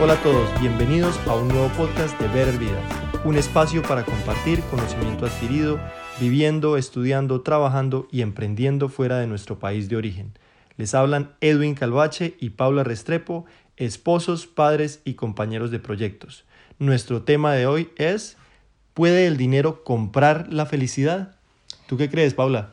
Hola a todos, bienvenidos a un nuevo podcast de Better Vida, un espacio para compartir conocimiento adquirido, viviendo, estudiando, trabajando y emprendiendo fuera de nuestro país de origen. Les hablan Edwin Calvache y Paula Restrepo, esposos, padres y compañeros de proyectos. Nuestro tema de hoy es: ¿puede el dinero comprar la felicidad? ¿Tú qué crees, Paula?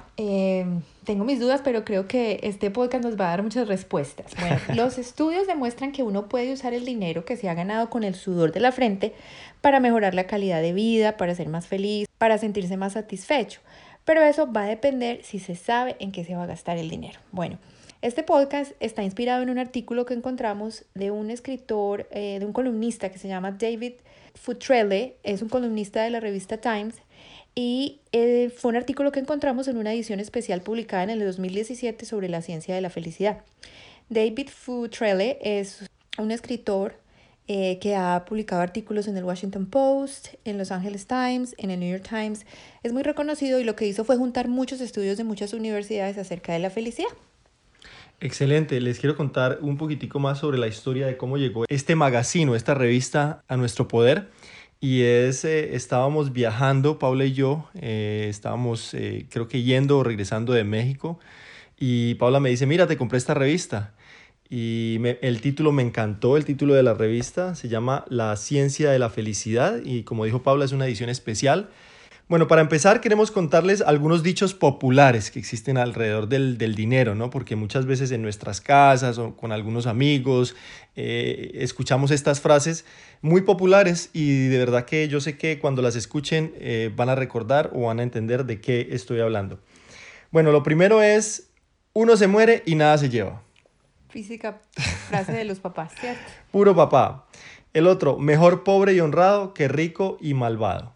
Tengo mis dudas, pero creo que este podcast nos va a dar muchas respuestas. Bueno, los estudios demuestran que uno puede usar el dinero que se ha ganado con el sudor de la frente para mejorar la calidad de vida, para ser más feliz, para sentirse más satisfecho. Pero eso va a depender si se sabe en qué se va a gastar el dinero. Bueno, este podcast está inspirado en un artículo que encontramos de un escritor, de un columnista que se llama David Futrelle. Es un columnista de la revista Times. Y fue un artículo que encontramos en una edición especial publicada en el 2017 sobre la ciencia de la felicidad. David Futrelle es un escritor que ha publicado artículos en el Washington Post, en Los Angeles Times, en el New York Times. Es muy reconocido y lo que hizo fue juntar muchos estudios de muchas universidades acerca de la felicidad. Excelente, les quiero contar un poquitico más sobre la historia de cómo llegó este magazine, esta revista a nuestro poder. Y estábamos viajando, Paula y yo, estábamos creo que yendo o regresando de México, y Paula me dice: mira, te compré esta revista. Y el título me encantó, el título de la revista se llama La Ciencia de la Felicidad, y como dijo Paula, es una edición especial. Bueno, para empezar queremos contarles algunos dichos populares que existen alrededor del dinero, ¿no? Porque muchas veces en nuestras casas o con algunos amigos escuchamos estas frases muy populares, y de verdad que yo sé que cuando las escuchen van a recordar o van a entender de qué estoy hablando. Bueno, lo primero es: uno se muere y nada se lleva. Física, frase de los papás, ¿cierto? Puro papá. El otro: mejor pobre y honrado que rico y malvado.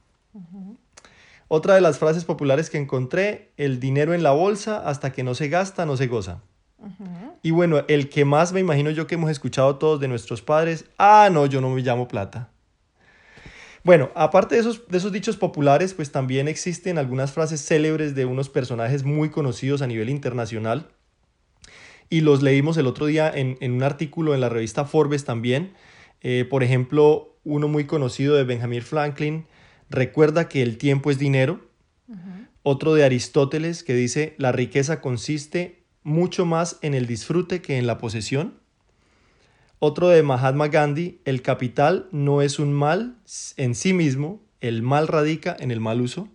Otra de las frases populares que encontré: el dinero en la bolsa, hasta que no se gasta, no se goza. Y bueno, el que más me imagino yo que hemos escuchado todos de nuestros padres: ah, no, yo no me llamo plata. Bueno, aparte de esos dichos populares, pues también existen algunas frases célebres de unos personajes muy conocidos a nivel internacional, y los leímos el otro día en un artículo en la revista Forbes también. Por ejemplo, uno muy conocido de Benjamin Franklin: recuerda que el tiempo es dinero. Otro de Aristóteles que dice: la riqueza consiste mucho más en el disfrute que en la posesión. Otro de Mahatma Gandhi: el capital no es un mal en sí mismo, el mal radica en el mal uso.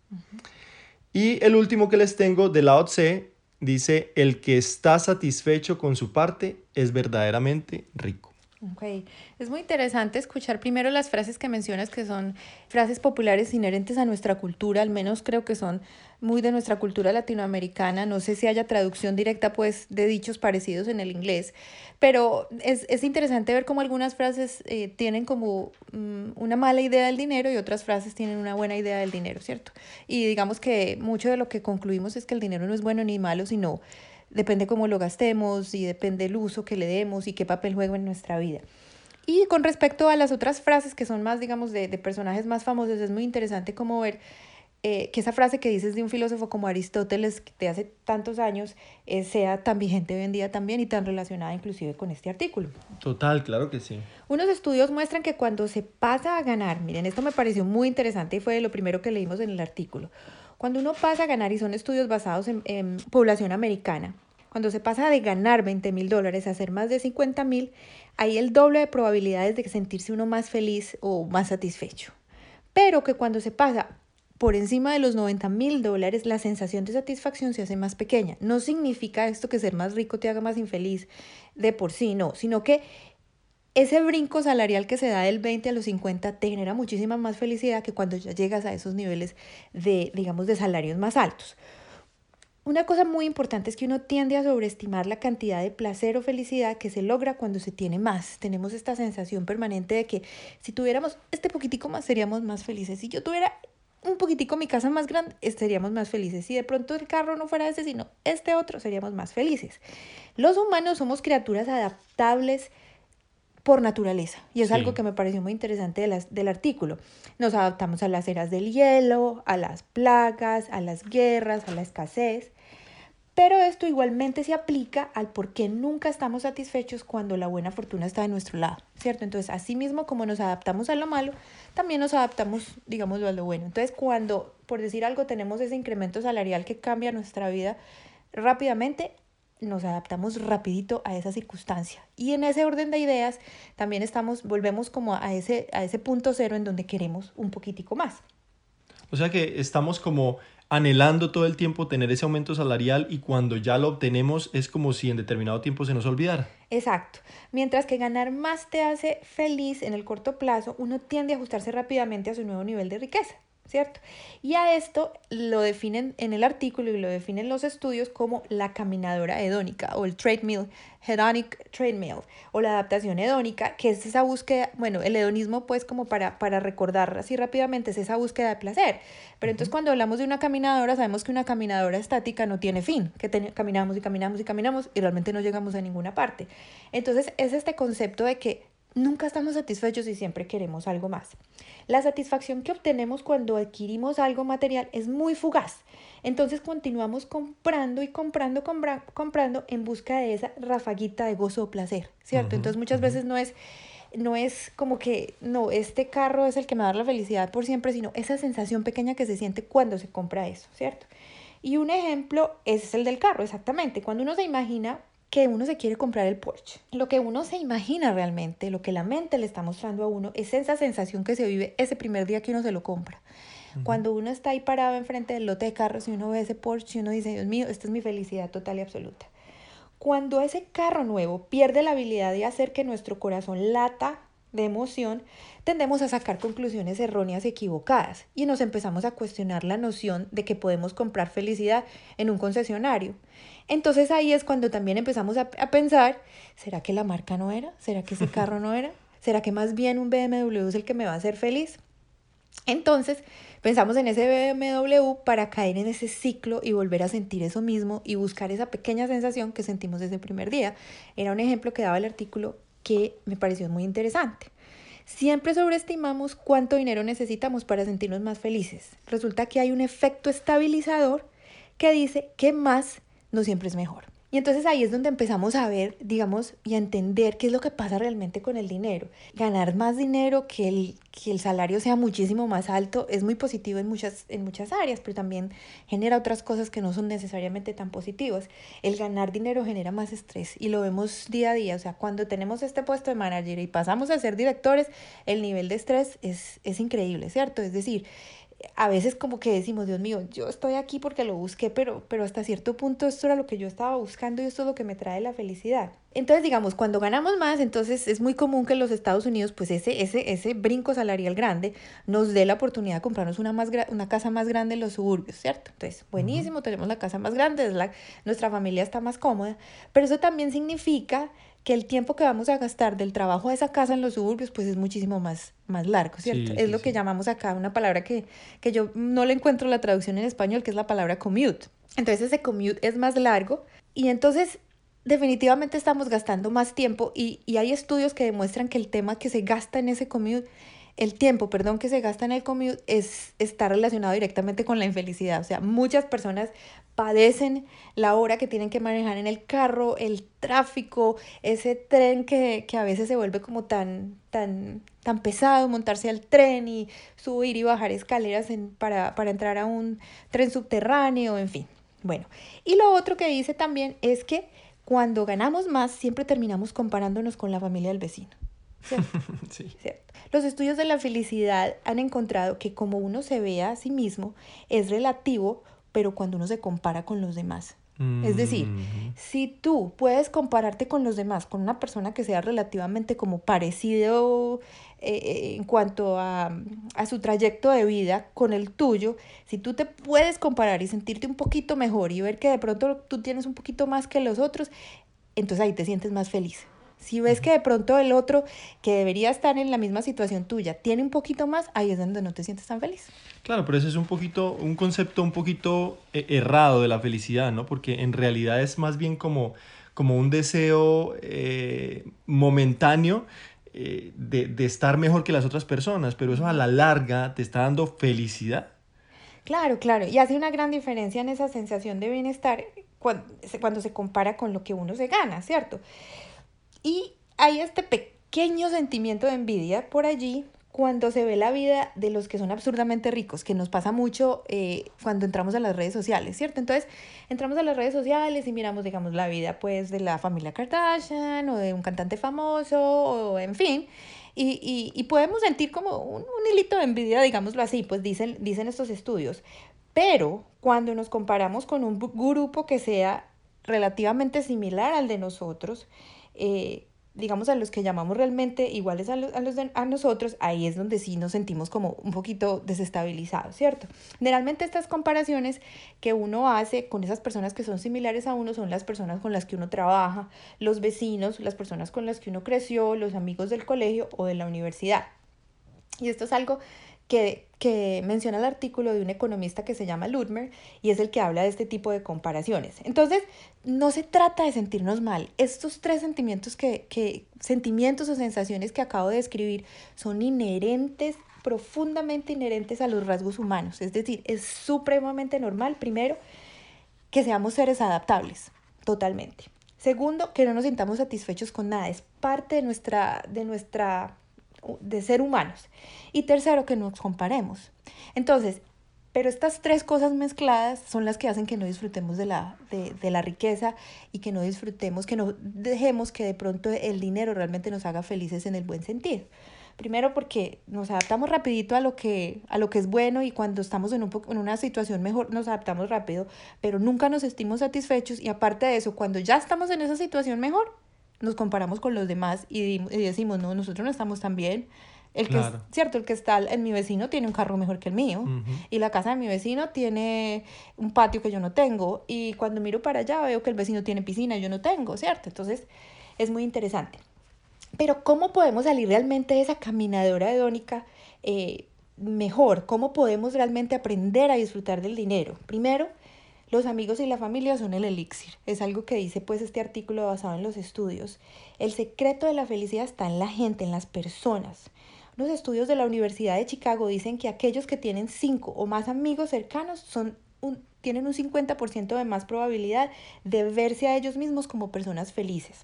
Y el último que les tengo, de Lao Tse, dice: el que está satisfecho con su parte es verdaderamente rico. Ok, es muy interesante escuchar primero las frases que mencionas, que son frases populares inherentes a nuestra cultura, al menos creo que son muy de nuestra cultura latinoamericana. No sé si haya traducción directa pues de dichos parecidos en el inglés, pero es interesante ver cómo algunas frases tienen como una mala idea del dinero y otras frases tienen una buena idea del dinero, ¿cierto? Y digamos que mucho de lo que concluimos es que el dinero no es bueno ni malo, sino depende cómo lo gastemos y depende el uso que le demos y qué papel juega en nuestra vida. Y con respecto a las otras frases que son más, digamos, de personajes más famosos, es muy interesante como ver que esa frase que dices de un filósofo como Aristóteles de hace tantos años sea tan vigente hoy en día también y tan relacionada inclusive con este artículo. Total, claro que sí. Unos estudios muestran que cuando se pasa a ganar, miren, esto me pareció muy interesante y fue lo primero que leímos en el artículo. Cuando uno pasa a ganar, y son estudios basados en población americana, cuando se pasa de ganar $20,000 a hacer más de 50,000, hay el doble de probabilidades de sentirse uno más feliz o más satisfecho. Pero que cuando se pasa por encima de los $90,000, la sensación de satisfacción se hace más pequeña. No significa esto que ser más rico te haga más infeliz de por sí, no, sino que ese brinco salarial que se da del 20 a los 50 te genera muchísima más felicidad que cuando ya llegas a esos niveles de, digamos, de salarios más altos. Una cosa muy importante es que uno tiende a sobreestimar la cantidad de placer o felicidad que se logra cuando se tiene más. Tenemos esta sensación permanente de que si tuviéramos este poquitico más seríamos más felices. Si yo tuviera un poquitico mi casa más grande, seríamos más felices. Si de pronto el carro no fuera este, sino este otro, seríamos más felices. Los humanos somos criaturas adaptables por naturaleza. Y es algo que me pareció muy interesante del artículo. Nos adaptamos a las eras del hielo, a las plagas, a las guerras, a la escasez. Pero esto igualmente se aplica al por qué nunca estamos satisfechos cuando la buena fortuna está de nuestro lado, ¿cierto? Entonces, así mismo como nos adaptamos a lo malo, también nos adaptamos, digámoslo, a lo bueno. Entonces, cuando, por decir algo, tenemos ese incremento salarial que cambia nuestra vida rápidamente, nos adaptamos rapidito a esa circunstancia. Y en ese orden de ideas, también volvemos como a ese punto cero en donde queremos un poquitico más. O sea que estamos como anhelando todo el tiempo tener ese aumento salarial y cuando ya lo obtenemos es como si en determinado tiempo se nos olvidara. Exacto. Mientras que ganar más te hace feliz en el corto plazo, uno tiende a ajustarse rápidamente a su nuevo nivel de riqueza, ¿cierto? Y a esto lo definen en el artículo y lo definen los estudios como la caminadora hedónica o el treadmill, hedonic treadmill o la adaptación hedónica, que es esa búsqueda, bueno, el hedonismo pues como para recordar así rápidamente es esa búsqueda de placer. Pero entonces cuando hablamos de una caminadora, sabemos que una caminadora estática no tiene fin, que caminamos y caminamos y caminamos y realmente no llegamos a ninguna parte. Entonces es este concepto de que nunca estamos satisfechos y siempre queremos algo más. La satisfacción que obtenemos cuando adquirimos algo material es muy fugaz. Entonces continuamos comprando y comprando en busca de esa rafaguita de gozo o placer, ¿cierto? Entonces muchas veces no es como que, no, este carro es el que me va a dar la felicidad por siempre, sino esa sensación pequeña que se siente cuando se compra eso, ¿cierto? Y un ejemplo es el del carro, exactamente. Cuando uno se imagina que uno se quiere comprar el Porsche. Lo que uno se imagina realmente, lo que la mente le está mostrando a uno, es esa sensación que se vive ese primer día que uno se lo compra. Cuando uno está ahí parado enfrente del lote de carros y uno ve ese Porsche y uno dice, Dios mío, esta es mi felicidad total y absoluta. Cuando ese carro nuevo pierde la habilidad de hacer que nuestro corazón lata de emoción, tendemos a sacar conclusiones erróneas y equivocadas y nos empezamos a cuestionar la noción de que podemos comprar felicidad en un concesionario. Entonces ahí es cuando también empezamos a pensar, ¿será que la marca no era? ¿Será que ese carro no era? ¿Será que más bien un BMW es el que me va a hacer feliz? Entonces pensamos en ese BMW para caer en ese ciclo y volver a sentir eso mismo y buscar esa pequeña sensación que sentimos desde el primer día. Era un ejemplo que daba el artículo que me pareció muy interesante. Siempre sobreestimamos cuánto dinero necesitamos para sentirnos más felices. Resulta que hay un efecto estabilizador que dice que más no siempre es mejor. Y entonces ahí es donde empezamos a ver, digamos, y a entender qué es lo que pasa realmente con el dinero. Ganar más dinero, que el salario sea muchísimo más alto, es muy positivo en muchas áreas, pero también genera otras cosas que no son necesariamente tan positivas. El ganar dinero genera más estrés y lo vemos día a día. O sea, cuando tenemos este puesto de manager y pasamos a ser directores, el nivel de estrés es increíble, ¿cierto? Es decir, a veces como que decimos, Dios mío, yo estoy aquí porque lo busqué, pero hasta cierto punto esto era lo que yo estaba buscando y esto es lo que me trae la felicidad. Entonces, digamos, cuando ganamos más, entonces es muy común que en los Estados Unidos, pues ese brinco salarial grande nos dé la oportunidad de comprarnos una casa más grande en los suburbios, ¿cierto? Entonces, buenísimo, tenemos la casa más grande, nuestra familia está más cómoda, pero eso también significa que el tiempo que vamos a gastar del trabajo a esa casa en los suburbios, pues es muchísimo más largo, ¿cierto? Sí, Es sí, lo que sí. llamamos acá una palabra que yo no le encuentro la traducción en español, que es la palabra commute. Entonces ese commute es más largo y entonces definitivamente estamos gastando más tiempo y hay estudios que demuestran que el tema que se gasta en ese commute, el tiempo, perdón, que se gasta en el commute está relacionado directamente con la infelicidad. O sea, muchas personas padecen la hora que tienen que manejar en el carro, el tráfico, ese tren que a veces se vuelve como tan pesado, montarse al tren y subir y bajar escaleras para entrar a un tren subterráneo, en fin. Bueno, y lo otro que dice también es que cuando ganamos más siempre terminamos comparándonos con la familia del vecino. ¿Cierto? Sí. ¿Cierto? Los estudios de la felicidad han encontrado que como uno se ve a sí mismo es relativo, pero cuando uno se compara con los demás. Es decir, si tú puedes compararte con los demás, con una persona que sea relativamente como parecido en cuanto a su trayecto de vida con el tuyo, si tú te puedes comparar y sentirte un poquito mejor y ver que de pronto tú tienes un poquito más que los otros, entonces ahí te sientes más feliz. Si ves que de pronto el otro, que debería estar en la misma situación tuya, tiene un poquito más, ahí es donde no te sientes tan feliz. Claro, pero ese es un concepto un poquito errado de la felicidad, ¿no? Porque en realidad es más bien como un deseo momentáneo de estar mejor que las otras personas, pero eso a la larga te está dando felicidad. Claro, claro, y hace una gran diferencia en esa sensación de bienestar cuando se compara con lo que uno se gana, ¿cierto? Y hay este pequeño sentimiento de envidia por allí cuando se ve la vida de los que son absurdamente ricos, que nos pasa mucho cuando entramos a las redes sociales, ¿cierto? Entonces, entramos a las redes sociales y miramos, digamos, la vida, pues, de la familia Kardashian o de un cantante famoso, o en fin, y podemos sentir como un hilito de envidia, digámoslo así, pues dicen estos estudios. Pero cuando nos comparamos con un grupo que sea relativamente similar al de nosotros, digamos a los que llamamos realmente iguales a nosotros, ahí es donde sí nos sentimos como un poquito desestabilizados, ¿cierto? Generalmente estas comparaciones que uno hace con esas personas que son similares a uno son las personas con las que uno trabaja, los vecinos, las personas con las que uno creció, los amigos del colegio o de la universidad. Y esto es algo que menciona el artículo de un economista que se llama Ludmer y es el que habla de este tipo de comparaciones. Entonces, no se trata de sentirnos mal. Estos tres sentimientos o sensaciones que acabo de describir son inherentes, profundamente inherentes a los rasgos humanos. Es decir, es supremamente normal, primero, que seamos seres adaptables, totalmente. Segundo, que no nos sintamos satisfechos con nada. Es parte de ser humanos. Y tercero, que nos comparemos. Entonces, pero estas tres cosas mezcladas son las que hacen que no disfrutemos de la riqueza y que no disfrutemos, que no dejemos que de pronto el dinero realmente nos haga felices en el buen sentido. Primero porque nos adaptamos rapidito a lo que es bueno y cuando estamos en una situación mejor nos adaptamos rápido, pero nunca nos sentimos satisfechos y aparte de eso, cuando ya estamos en esa situación mejor, nos comparamos con los demás y decimos, no, nosotros no estamos tan bien. Claro. Cierto, el que está en mi vecino tiene un carro mejor que el mío y la casa de mi vecino tiene un patio que yo no tengo y cuando miro para allá veo que el vecino tiene piscina y yo no tengo, ¿cierto? Entonces es muy interesante. Pero ¿cómo podemos salir realmente de esa caminadora hedónica mejor? ¿Cómo podemos realmente aprender a disfrutar del dinero? Primero, los amigos y la familia son el elixir. Es algo que dice pues este artículo basado en los estudios. El secreto de la felicidad está en la gente, en las personas. Los estudios de la Universidad de Chicago dicen que aquellos que tienen 5 o más amigos cercanos tienen un 50% de más probabilidad de verse a ellos mismos como personas felices.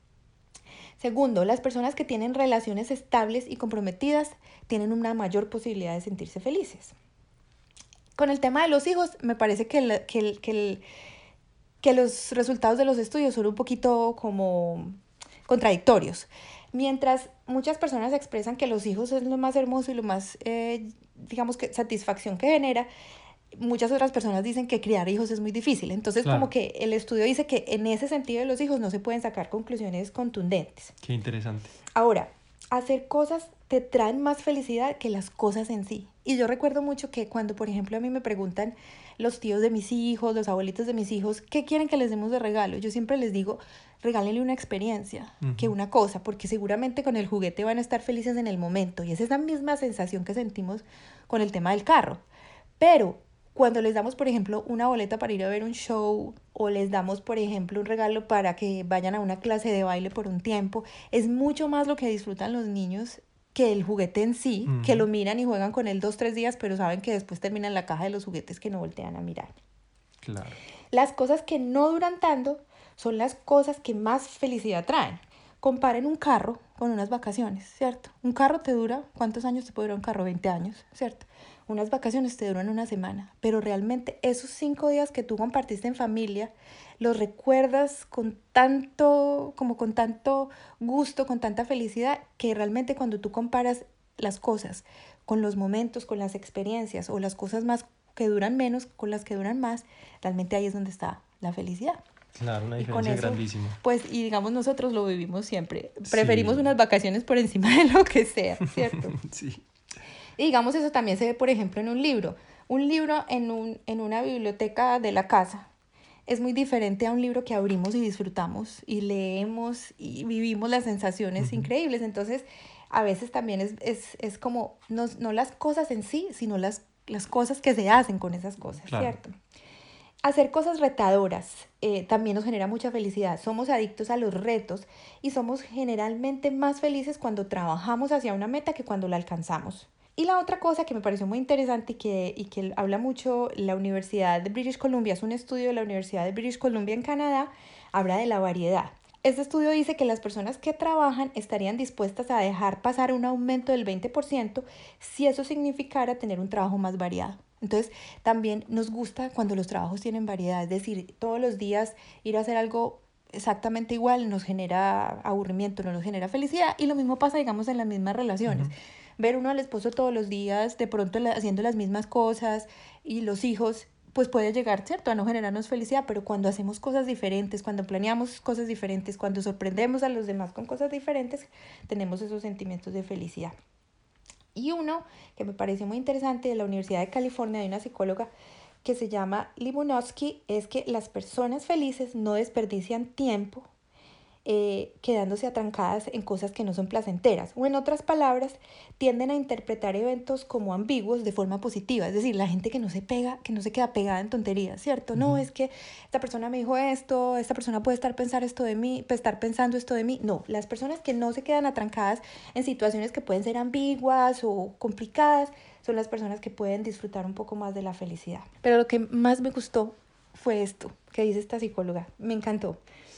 Segundo, las personas que tienen relaciones estables y comprometidas tienen una mayor posibilidad de sentirse felices. Con el tema de los hijos, me parece que los resultados de los estudios son un poquito como contradictorios. Mientras muchas personas expresan que los hijos es lo más hermoso y lo más, digamos que satisfacción que genera, muchas otras personas dicen que criar hijos es muy difícil. Entonces, Claro. como que el estudio dice que en ese sentido de los hijos no se pueden sacar conclusiones contundentes. Qué interesante. Ahora, hacer cosas te traen más felicidad que las cosas en sí. Y yo recuerdo mucho que cuando, por ejemplo, a mí me preguntan los tíos de mis hijos, los abuelitos de mis hijos, ¿qué quieren que les demos de regalo? Yo siempre les digo, regálenle una experiencia, que una cosa, porque seguramente con el juguete van a estar felices en el momento. Y es esa misma sensación que sentimos con el tema del carro. Pero cuando les damos, por ejemplo, una boleta para ir a ver un show o les damos, por ejemplo, un regalo para que vayan a una clase de baile por un tiempo, es mucho más lo que disfrutan los niños que el juguete en sí, que lo miran y juegan con él 2-3 días, pero saben que después terminan la caja de los juguetes que no voltean a mirar. Claro. Las cosas que no duran tanto son las cosas que más felicidad traen. Comparen un carro con unas vacaciones, ¿cierto? Un carro te dura, ¿cuántos años te puede durar un carro? 20 años, ¿cierto? Unas vacaciones te duran una semana, pero realmente esos 5 días que tú compartiste en familia, los recuerdas con tanto gusto, con tanta felicidad, que realmente cuando tú comparas las cosas con los momentos, con las experiencias o las cosas más que duran menos con las que duran más, realmente ahí es donde está la felicidad. Claro, una Y con diferencia eso, grandísima. pues, y digamos nosotros lo vivimos siempre. Preferimos Sí. unas vacaciones por encima de lo que sea, ¿cierto? Sí. Y digamos eso también se ve, por ejemplo, en un libro. Un libro en una biblioteca de la casa es muy diferente a un libro que abrimos y disfrutamos y leemos y vivimos las sensaciones increíbles. Entonces, a veces también es como, no las cosas en sí, sino las cosas que se hacen con esas cosas, Claro. ¿cierto? Hacer cosas retadoras también nos genera mucha felicidad. Somos adictos a los retos y somos generalmente más felices cuando trabajamos hacia una meta que cuando la alcanzamos. Y la otra cosa que me pareció muy interesante y que habla mucho la Universidad de British Columbia, es un estudio de la Universidad de British Columbia en Canadá, habla de la variedad. Este estudio dice que las personas que trabajan estarían dispuestas a dejar pasar un aumento del 20% si eso significara tener un trabajo más variado. Entonces, también nos gusta cuando los trabajos tienen variedad, es decir, todos los días ir a hacer algo exactamente igual nos genera aburrimiento, no nos genera felicidad, y lo mismo pasa, digamos, en las mismas relaciones. Ver uno al esposo todos los días, de pronto haciendo las mismas cosas, y los hijos, pues puede llegar, ¿cierto?, a no generarnos felicidad, pero cuando hacemos cosas diferentes, cuando planeamos cosas diferentes, cuando sorprendemos a los demás con cosas diferentes, tenemos esos sentimientos de felicidad. Y uno que me pareció muy interesante de la Universidad de California, de una psicóloga que se llama Libunovsky, es que las personas felices no desperdician tiempo quedándose atrancadas en cosas que no son placenteras, o en otras palabras, tienden a interpretar eventos como ambiguos de forma positiva, es decir, la gente que no se pega, que no se queda pegada en tonterías, ¿cierto? No, es que esta persona me dijo esto, esta persona puede estar pensando esto de mí, puede estar pensando esto de mí. No, las personas que no se quedan atrancadas en situaciones que pueden ser ambiguas o complicadas son las personas que pueden disfrutar un poco más de la felicidad. Pero lo que más me gustó fue esto que dice esta psicóloga, me encantó.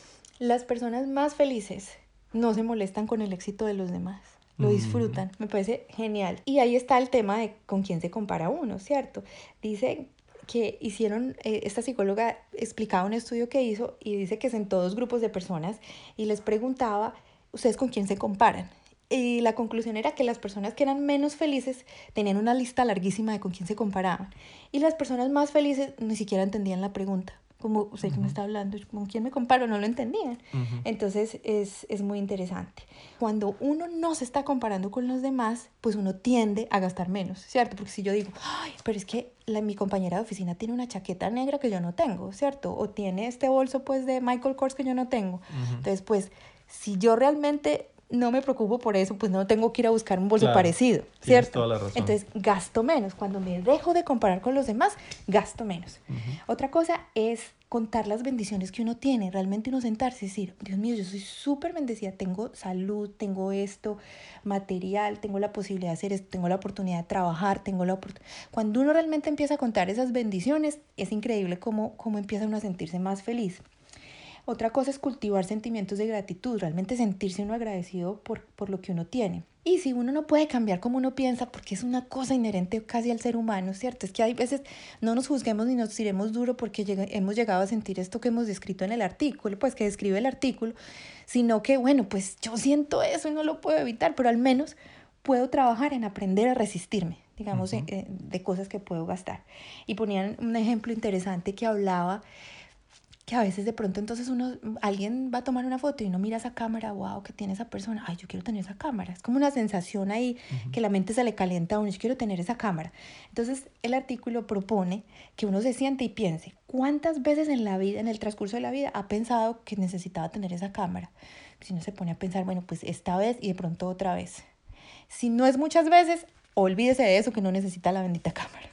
Las personas más felices no se molestan con el éxito de los demás, lo disfrutan, me parece genial. Y ahí está el tema de con quién se compara uno, ¿cierto? Dice que hicieron, esta psicóloga explicaba un estudio que hizo y dice que sentó dos grupos de personas y les preguntaba, ¿ustedes con quién se comparan? Y la conclusión era que las personas que eran menos felices tenían una lista larguísima de con quién se comparaban. Y las personas más felices ni siquiera entendían la pregunta. Como, ¿usted qué me está hablando? ¿Con quién me comparo? No lo entendían. Entonces es muy interesante. Cuando uno no se está comparando con los demás, pues uno tiende a gastar menos, ¿cierto? Porque si yo digo, ay, pero es que mi compañera de oficina tiene una chaqueta negra que yo no tengo, ¿cierto? O tiene este bolso pues de Michael Kors que yo no tengo. Entonces, pues, si yo realmente no me preocupo por eso, pues no tengo que ir a buscar un bolso parecido, ¿cierto? Toda la razón. Entonces gasto menos. Cuando me dejo de comparar con los demás, gasto menos. Otra cosa es contar las bendiciones que uno tiene, realmente uno sentarse y decir, Dios mío, yo soy súper bendecida, tengo salud, tengo esto, material, tengo la posibilidad de hacer esto, tengo la oportunidad de trabajar, Cuando uno realmente empieza a contar esas bendiciones, es increíble cómo empieza uno a sentirse más feliz. Otra cosa es cultivar sentimientos de gratitud, realmente sentirse uno agradecido por lo que uno tiene. Y si uno no puede cambiar como uno piensa, porque es una cosa inherente casi al ser humano, ¿cierto? Es que hay veces no nos juzguemos ni nos tiremos duro porque hemos llegado a sentir esto que hemos descrito en el artículo, pues que describe el artículo, sino que, bueno, pues yo siento eso y no lo puedo evitar, pero al menos puedo trabajar en aprender a resistirme, digamos, de cosas que puedo gastar. Y ponían un ejemplo interesante que hablaba que a veces de pronto entonces alguien va a tomar una foto y uno mira esa cámara, wow, ¿qué tiene esa persona? Ay, yo quiero tener esa cámara. Es como una sensación ahí que la mente se le calienta a uno, yo quiero tener esa cámara. Entonces el artículo propone que uno se siente y piense, ¿cuántas veces en la vida, en el transcurso de la vida, ha pensado que necesitaba tener esa cámara? Si uno se pone a pensar, bueno, pues esta vez y de pronto otra vez. Si no es muchas veces, olvídese de eso, que no necesita la bendita cámara.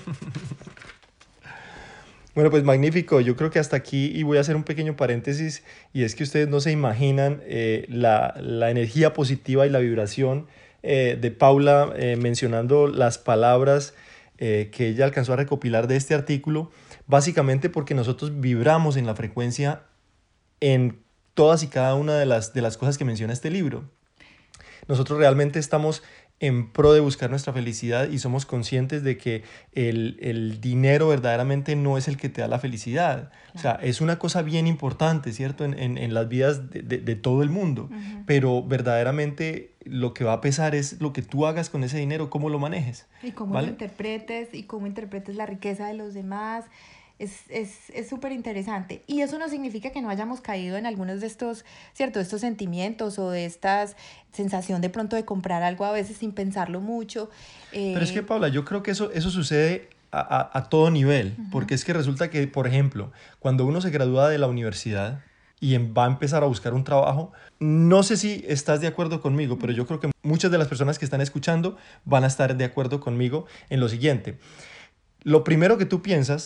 Bueno, pues magnífico. Yo creo que hasta aquí, y voy a hacer un pequeño paréntesis, y es que ustedes no se imaginan la energía positiva y la vibración de Paula mencionando las palabras que ella alcanzó a recopilar de este artículo, básicamente porque nosotros vibramos en la frecuencia en todas y cada una de las cosas que menciona este libro. Nosotros realmente estamos en pro de buscar nuestra felicidad y somos conscientes de que el dinero verdaderamente no es el que te da la felicidad. Claro. O sea, es una cosa bien importante, ¿cierto? En las vidas de todo el mundo. Pero verdaderamente lo que va a pesar es lo que tú hagas con ese dinero, cómo lo manejes. Y cómo ¿vale? lo interpretes y cómo interpretes la riqueza de los demás. Es súper interesante. Y eso no significa que no hayamos caído en algunos de estos, ¿cierto? Estos sentimientos o de esta sensación de pronto de comprar algo a veces sin pensarlo mucho. Pero es que, Paula, yo creo que eso sucede a todo nivel. Porque es que resulta que, por ejemplo, cuando uno se gradúa de la universidad y va a empezar a buscar un trabajo, no sé si estás de acuerdo conmigo, pero yo creo que muchas de las personas que están escuchando van a estar de acuerdo conmigo en lo siguiente. Lo primero que tú piensas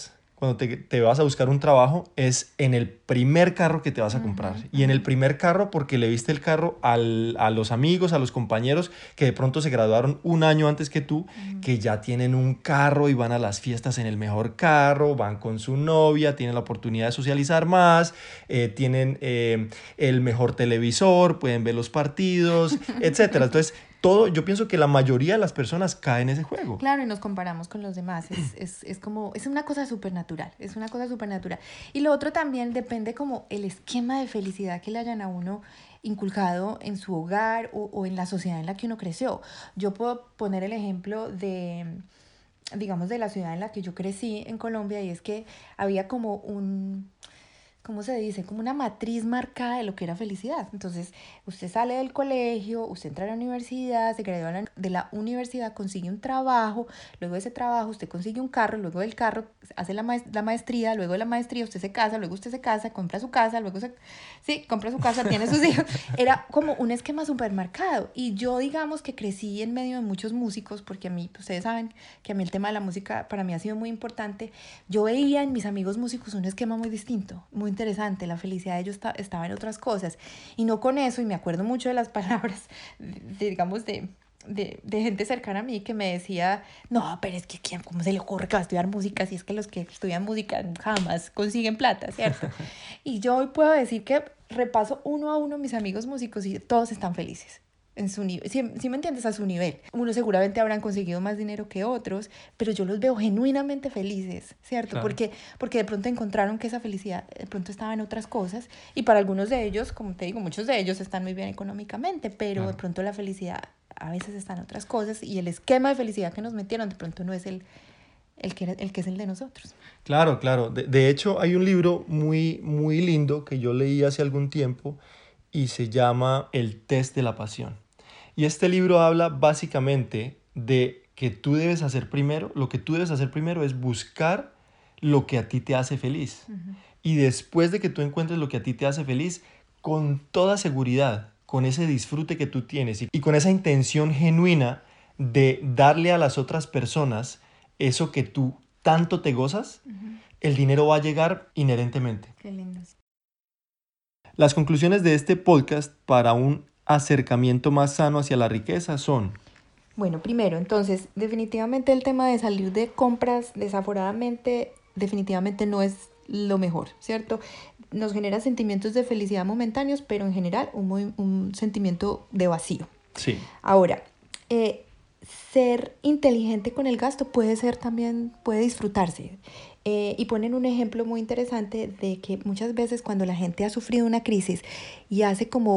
cuando te vas a buscar un trabajo es en el primer carro que te vas a comprar. Y en el primer carro porque le viste el carro a los amigos, a los compañeros que de pronto se graduaron un año antes que tú, que ya tienen un carro y van a las fiestas en el mejor carro, van con su novia, tienen la oportunidad de socializar más, tienen el mejor televisor, pueden ver los partidos, etcétera. Entonces, yo pienso que la mayoría de las personas caen en ese juego. Claro, y nos comparamos con los demás. Es como, es una cosa súper natural. Es una cosa súper natural. Y lo otro también depende como el esquema de felicidad que le hayan a uno inculcado en su hogar o en la sociedad en la que uno creció. Yo puedo poner el ejemplo de, digamos, de la ciudad en la que yo crecí en Colombia, y es que había como ¿cómo se dice? Como una matriz marcada de lo que era felicidad. Entonces, usted sale del colegio, usted entra a la universidad, se gradúa de la universidad, consigue un trabajo, luego de ese trabajo usted consigue un carro, luego del carro hace la maestría, luego de la maestría usted se casa, luego usted se casa, compra su casa, compra su casa, tiene sus hijos. Era como un esquema súper marcado. Y yo, digamos que crecí en medio de muchos músicos, porque a mí, ustedes saben que a mí el tema de la música para mí ha sido muy importante. Yo veía en mis amigos músicos un esquema muy distinto, muy interesante. La felicidad de ellos estaba en otras cosas, y no con eso. Y me acuerdo mucho de las palabras, digamos, de gente cercana a mí que me decía, no, pero es que ¿cómo se le ocurre que va a estudiar música si es que los que estudian música jamás consiguen plata, ¿cierto? Y yo hoy puedo decir que repaso uno a uno mis amigos músicos y todos están felices en su nivel, si me entiendes, a su nivel. Unos seguramente habrán conseguido más dinero que otros, pero yo los veo genuinamente felices, ¿cierto? Claro. Porque de pronto encontraron que esa felicidad de pronto estaba en otras cosas, y para algunos de ellos, como te digo, muchos de ellos están muy bien económicamente, pero Claro. de pronto la felicidad a veces está en otras cosas, y el esquema de felicidad que nos metieron de pronto no es el que es el de nosotros. Claro, claro. De hecho, hay un libro muy, muy lindo que yo leí hace algún tiempo y se llama El test de la pasión. Y este libro habla básicamente de que tú debes hacer primero, lo que tú debes hacer primero es buscar lo que a ti te hace feliz. Y después de que tú encuentres lo que a ti te hace feliz, con toda seguridad, con ese disfrute que tú tienes y con esa intención genuina de darle a las otras personas eso que tú tanto te gozas, el dinero va a llegar inherentemente. Qué lindo. Las conclusiones de este podcast para un acercamiento más sano hacia la riqueza son: Bueno, primero, entonces, definitivamente el tema de salir de compras desaforadamente, definitivamente no es lo mejor, ¿cierto? Nos genera sentimientos de felicidad momentáneos, pero en general un sentimiento de vacío. Sí. Ahora, ser inteligente con el gasto puede disfrutarse. Y ponen un ejemplo muy interesante de que muchas veces cuando la gente ha sufrido una crisis y hace como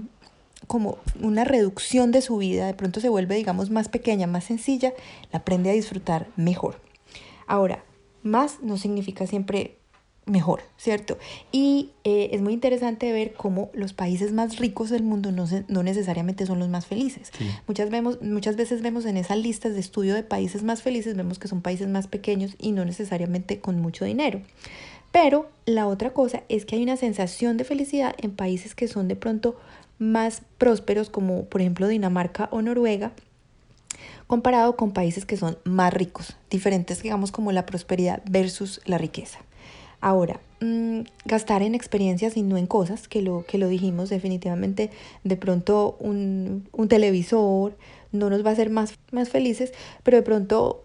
una reducción de su vida, de pronto se vuelve, digamos, más pequeña, más sencilla, la aprende a disfrutar mejor. Ahora, más no significa siempre mejor, ¿cierto? Y es muy interesante ver cómo los países más ricos del mundo no necesariamente son los más felices. Sí. Muchas veces vemos en esas listas de estudio de países más felices, vemos que son países más pequeños y no necesariamente con mucho dinero. Pero la otra cosa es que hay una sensación de felicidad en países que son de pronto más prósperos, como por ejemplo Dinamarca o Noruega, comparado con países que son más ricos, diferentes, digamos, como la prosperidad versus la riqueza. Ahora, gastar en experiencias y no en cosas, que lo dijimos definitivamente, de pronto un televisor no nos va a hacer más felices, pero de pronto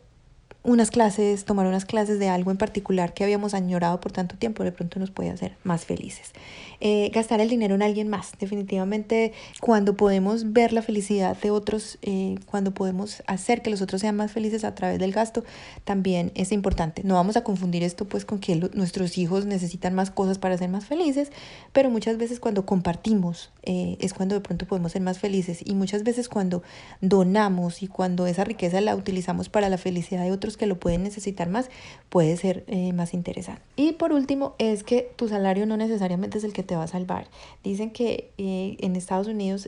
tomar unas clases de algo en particular que habíamos añorado por tanto tiempo, de pronto nos puede hacer más felices. Gastar el dinero en alguien más, definitivamente cuando podemos ver la felicidad de otros, cuando podemos hacer que los otros sean más felices a través del gasto, también es importante. No vamos a confundir esto pues con que nuestros hijos necesitan más cosas para ser más felices, pero muchas veces cuando compartimos es cuando de pronto podemos ser más felices, y muchas veces cuando donamos y cuando esa riqueza la utilizamos para la felicidad de otros que lo pueden necesitar más, puede ser más interesante. Y por último, es que tu salario no necesariamente es el que te va a salvar. Dicen que en Estados Unidos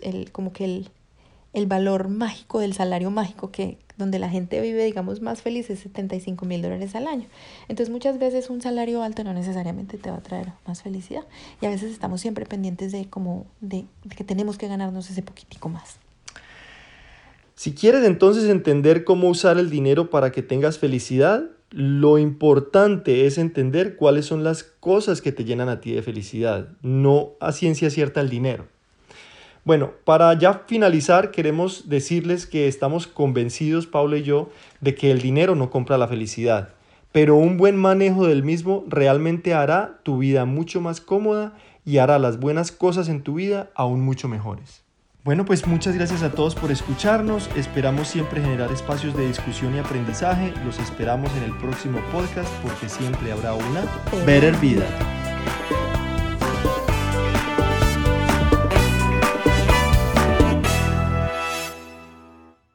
el valor mágico del salario mágico, donde la gente vive, digamos, más feliz, es $75,000 al año. Entonces muchas veces un salario alto no necesariamente te va a traer más felicidad, y a veces estamos siempre pendientes de que tenemos que ganarnos ese poquitico más. Si quieres entonces entender cómo usar el dinero para que tengas felicidad, Lo importante es entender cuáles son las cosas que te llenan a ti de felicidad, no a ciencia cierta el dinero. Bueno, para ya finalizar, queremos decirles que estamos convencidos, Paula y yo, de que el dinero no compra la felicidad, pero un buen manejo del mismo realmente hará tu vida mucho más cómoda y hará las buenas cosas en tu vida aún mucho mejores. Bueno, pues muchas gracias a todos por escucharnos. Esperamos siempre generar espacios de discusión y aprendizaje. Los esperamos en el próximo podcast porque siempre habrá una Better Vida.